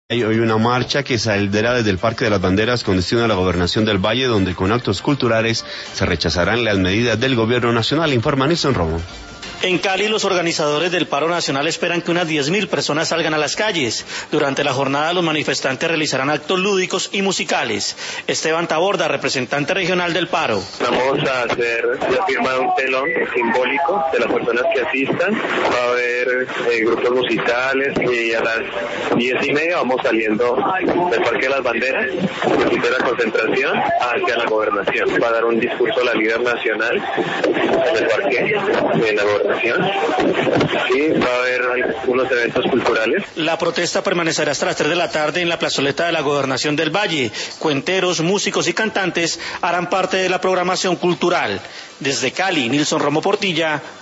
Hay hoy una marcha que saldrá desde el Parque de las Banderas con destino a la Gobernación del Valle, donde con actos culturales se rechazarán las medidas del gobierno nacional, informa Nilson Romo. En Cali, los organizadores del paro nacional esperan que unas 10.000 personas salgan a las calles. Durante la jornada, los manifestantes realizarán actos lúdicos y musicales. Esteban Taborda, representante regional del paro. Vamos a hacer la firma de un telón simbólico de las personas que asistan. Va a haber grupos musicales y a las 10:30 vamos saliendo del Parque de las Banderas, de la concentración, hacia la gobernación. Va a dar un discurso a la líder nacional en el parque de la gobernación. Sí, va a haber algunos eventos culturales. La protesta permanecerá hasta las 3 de la tarde en la plazoleta de la Gobernación del Valle. Cuenteros, músicos y cantantes harán parte de la programación cultural. Desde Cali, Nilson Romo Portilla.